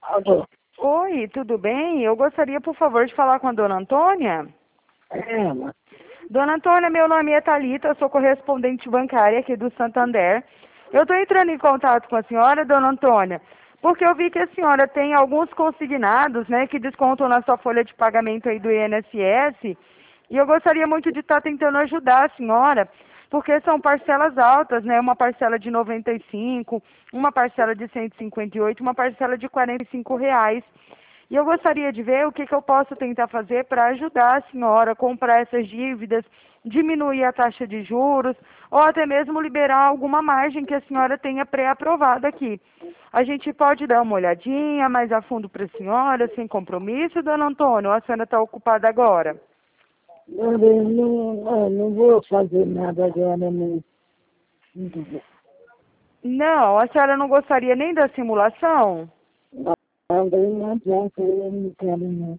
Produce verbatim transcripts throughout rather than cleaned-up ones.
Alô? Oi, tudo bem? Eu gostaria, por favor, de falar com a dona Antônia. É, mas Dona Antônia, meu nome é Thalita, eu sou correspondente bancária aqui do Santander. Eu estou entrando em contato com a senhora, dona Antônia, porque eu vi que a senhora tem alguns consignados, né, que descontam na sua folha de pagamento aí do I N S S, e eu gostaria muito de estar tentando ajudar a senhora, porque são parcelas altas, né, uma parcela de noventa e cinco, uma parcela de cento e cinquenta e oito, uma parcela de quarenta e cinco reais. E eu gostaria de ver o que, que eu posso tentar fazer para ajudar a senhora a comprar essas dívidas, diminuir a taxa de juros, ou até mesmo liberar alguma margem que a senhora tenha pré-aprovada aqui. A gente pode dar uma olhadinha mais a fundo para a senhora, sem compromisso, dona Antônia, ou a senhora está ocupada agora? eu não, não, não vou fazer nada agora, não. Não, a senhora não gostaria nem da simulação? Não, não adianta, eu não quero, não.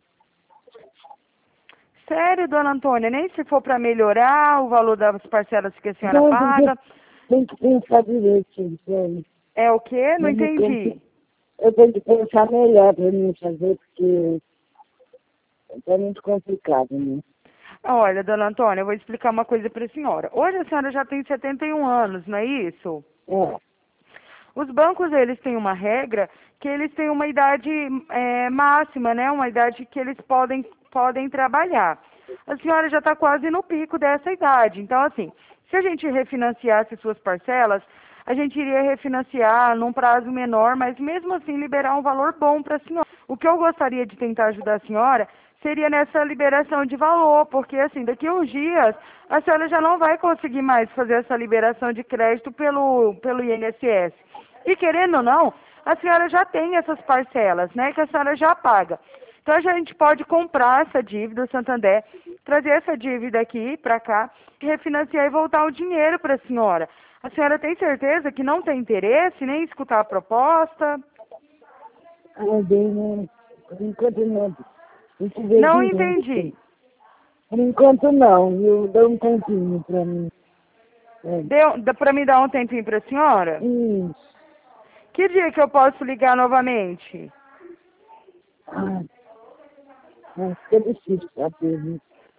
Sério, dona Antônia, nem se for para melhorar o valor das parcelas que a senhora Não, tem paga? que, tem que pensar direito isso aí. É o quê? Não Eu, me entendi. compli- eu tenho que pensar melhor para mim fazer, porque é muito complicado, né? Olha, dona Antônia, eu vou explicar uma coisa para a senhora. Hoje a senhora já tem setenta e um anos, não é isso? É, Os bancos, eles têm uma regra que eles têm uma idade é, máxima, né? Uma idade que eles podem, podem trabalhar. A senhora já está quase no pico dessa idade. Então, assim, se a gente refinanciasse suas parcelas, a gente iria refinanciar num prazo menor, mas mesmo assim liberar um valor bom para a senhora. O que eu gostaria de tentar ajudar a senhora seria nessa liberação de valor, porque assim, daqui a uns dias a senhora já não vai conseguir mais fazer essa liberação de crédito pelo, pelo I N S S. E querendo ou não, a senhora já tem essas parcelas, né, que a senhora já paga. Então a gente pode comprar essa dívida, o Santander, trazer essa dívida aqui para cá, refinanciar e voltar o dinheiro para a senhora. A senhora tem certeza que não tem interesse nem em escutar a proposta? ah, bem, não. Por enquanto não. Tem que ver Não direito. entendi. Por enquanto não, eu dou um tempinho para mim. É. Deu, dá para me dar um tempinho para a senhora? Isso. Que dia que eu posso ligar novamente? Ah, mas fica difícil saber, né?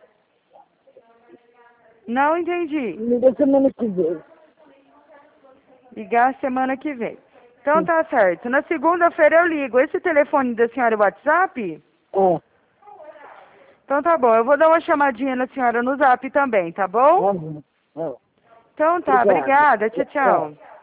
Não entendi. Liga semana que vem. Ligar semana que vem. Então tá certo. Na segunda-feira eu ligo. Esse telefone da senhora é o WhatsApp? É, Então tá bom. Eu vou dar uma chamadinha na senhora no Zap também, tá bom? tá bom. É. Então tá. Obrigado. Obrigada. Tchau, É. tchau.